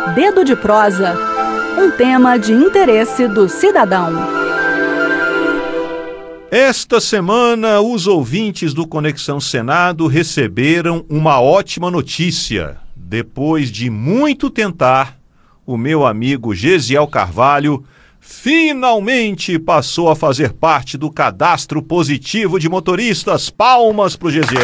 Dedo de Prosa, um tema de interesse do cidadão. Esta semana, os ouvintes do Conexão Senado receberam uma ótima notícia. Depois de muito tentar, o meu amigo Gesiel Carvalho finalmente passou a fazer parte do cadastro positivo de motoristas. Palmas pro Gesiel.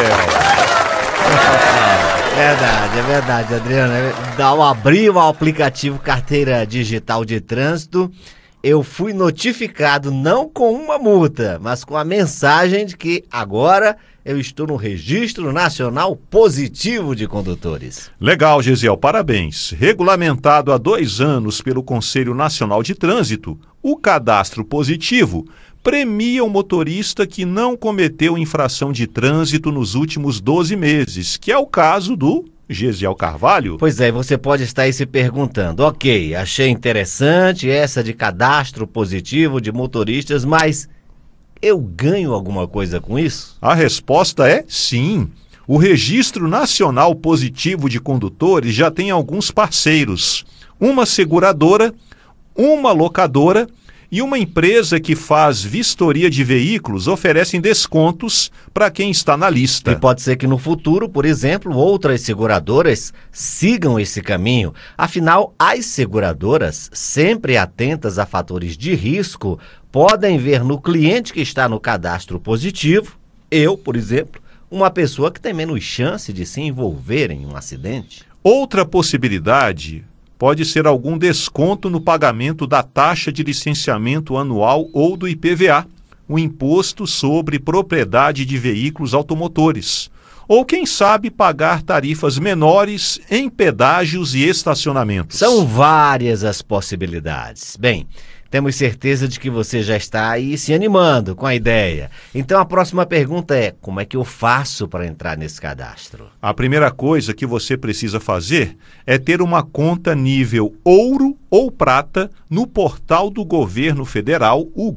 É verdade, Adriano. Ao abrir o aplicativo Carteira Digital de Trânsito, eu fui notificado não com uma multa, mas com a mensagem de que agora eu estou no Registro Nacional Positivo de Condutores. Legal, Gesiel, parabéns. Regulamentado há 2 anos pelo Conselho Nacional de Trânsito, o cadastro positivo premia o motorista que não cometeu infração de trânsito nos últimos 12 meses, que é o caso do Gesiel Carvalho. Pois é, você pode estar aí se perguntando, ok, achei interessante essa de cadastro positivo de motoristas, mas eu ganho alguma coisa com isso? A resposta é sim. O Registro Nacional Positivo de Condutores já tem alguns parceiros. Uma seguradora, uma locadora e uma empresa que faz vistoria de veículos oferecem descontos para quem está na lista. E pode ser que no futuro, por exemplo, outras seguradoras sigam esse caminho. Afinal, as seguradoras, sempre atentas a fatores de risco, podem ver no cliente que está no cadastro positivo, eu, por exemplo, uma pessoa que tem menos chance de se envolver em um acidente. Outra possibilidade pode ser algum desconto no pagamento da taxa de licenciamento anual ou do IPVA, o Imposto sobre Propriedade de Veículos Automotores. Ou, quem sabe, pagar tarifas menores em pedágios e estacionamentos. São várias as possibilidades. Bem, temos certeza de que você já está aí se animando com a ideia. Então a próxima pergunta é, como é que eu faço para entrar nesse cadastro? A primeira coisa que você precisa fazer é ter uma conta nível ouro ou prata no portal do governo federal, o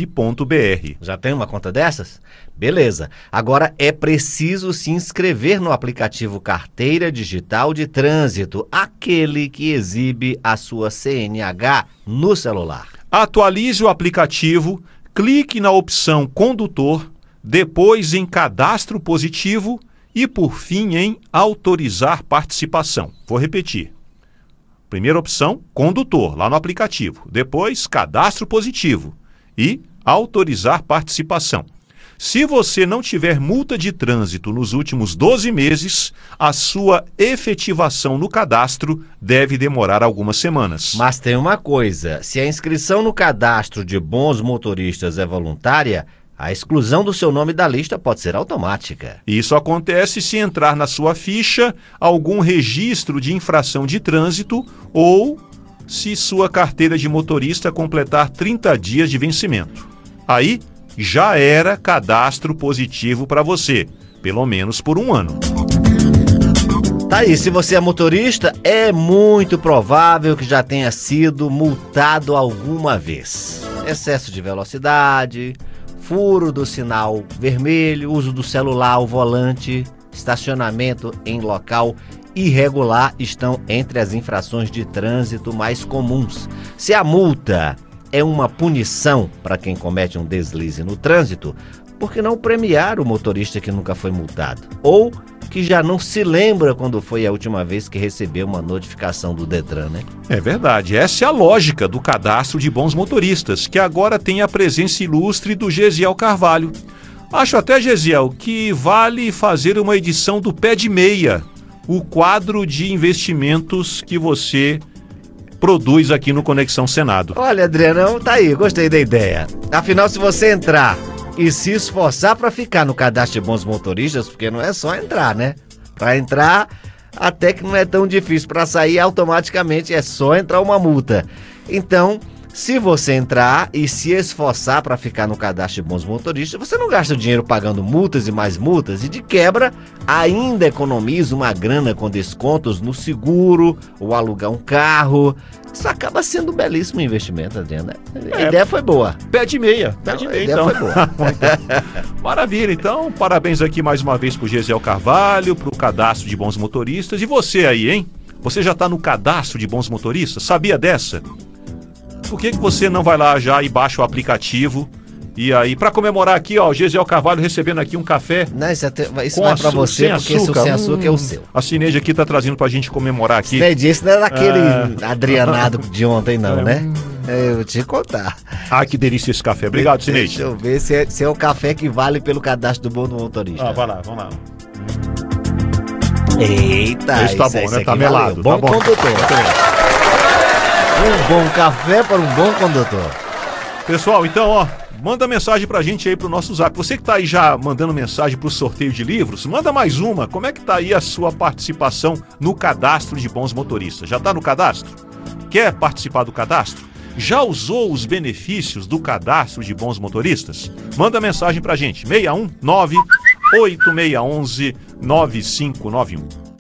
gov.br. Já tem uma conta dessas? Beleza. Agora é preciso se inscrever no aplicativo Carteira Digital de Trânsito, aquele que exibe a sua CNH no celular. Atualize o aplicativo, clique na opção Condutor, depois em Cadastro Positivo e, por fim, em Autorizar Participação. Vou repetir. Primeira opção, Condutor, lá no aplicativo. Depois, Cadastro Positivo e Autorizar Participação. Se você não tiver multa de trânsito nos últimos 12 meses, a sua efetivação no cadastro deve demorar algumas semanas. Mas tem uma coisa, se a inscrição no cadastro de bons motoristas é voluntária, a exclusão do seu nome da lista pode ser automática. Isso acontece se entrar na sua ficha algum registro de infração de trânsito ou se sua carteira de motorista completar 30 dias de vencimento. Aí, já era cadastro positivo para você, pelo menos por 1 ano. Tá aí, se você é motorista, é muito provável que já tenha sido multado alguma vez. Excesso de velocidade, furo do sinal vermelho, uso do celular ao volante, estacionamento em local irregular estão entre as infrações de trânsito mais comuns. Se a multa é uma punição para quem comete um deslize no trânsito, por que não premiar o motorista que nunca foi multado? Ou que já não se lembra quando foi a última vez que recebeu uma notificação do Detran, né? É verdade, essa é a lógica do cadastro de bons motoristas, que agora tem a presença ilustre do Gesiel Carvalho. Acho até, Gesiel, que vale fazer uma edição do Pé de Meia, o quadro de investimentos que você produz aqui no Conexão Senado. Olha, Adriano, tá aí, gostei da ideia. Afinal, se você entrar e se esforçar para ficar no cadastro de bons motoristas, porque não é só entrar, né? Para entrar, até que não é tão difícil. Para sair, automaticamente é só entrar uma multa. Então, se você entrar e se esforçar para ficar no cadastro de bons motoristas, você não gasta dinheiro pagando multas e mais multas e, de quebra, ainda economiza uma grana com descontos no seguro ou alugar um carro. Isso acaba sendo um belíssimo investimento, Adriana. A ideia foi boa. Pé de meia. Pé de meia, então. A ideia foi boa. Maravilha, então. Parabéns aqui mais uma vez pro Gesiel Carvalho, pro cadastro de bons motoristas. E você aí, hein? Você já está no cadastro de bons motoristas? Sabia dessa? Por que você não vai lá já e baixa o aplicativo? E aí, para comemorar aqui, ó, o Gesiel Carvalho recebendo aqui um café. Não, isso não é pra você, porque esse sem açúcar é o seu. A Cineide aqui tá trazendo pra gente comemorar aqui. Cineide, esse não é daquele adrianado de ontem não, né? Eu vou te contar. Ah, que delícia esse café. Obrigado, Cineide. Deixa eu ver se é o café que vale pelo cadastro do bom motorista. Ah, vai lá, vamos lá. Eita, esse tá bom, né? Tá melado. Bom tá bom. condutor. Um bom café para um bom condutor. Pessoal, então, ó, manda mensagem pra gente aí pro nosso zap. Você que tá aí já mandando mensagem pro sorteio de livros, manda mais uma. Como é que tá aí a sua participação no cadastro de bons motoristas? Já tá no cadastro? Quer participar do cadastro? Já usou os benefícios do cadastro de bons motoristas? Manda mensagem pra gente. 619 8611 9591.